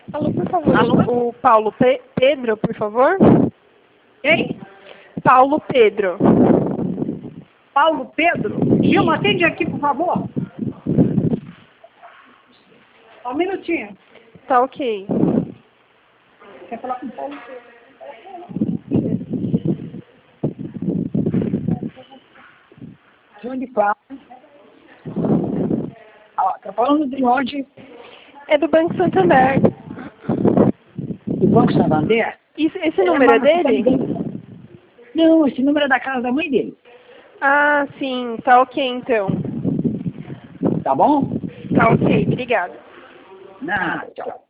Alô, por favor, Alô? o Paulo Pedro, por favor. Quem? Paulo Pedro. Paulo Pedro? Vilma, atende aqui, por favor. Só um minutinho. Tá ok. Quer falar com o Paulo Pedro? De onde fala? Tá falando de onde? É do Banco Santander. Do Banco Santander? Esse número é mas você tá dele? ligando. Não, esse número é da casa da mãe dele. Ah, sim. Tá ok, então. Tá bom? Tá ok. Obrigada. Não, tchau.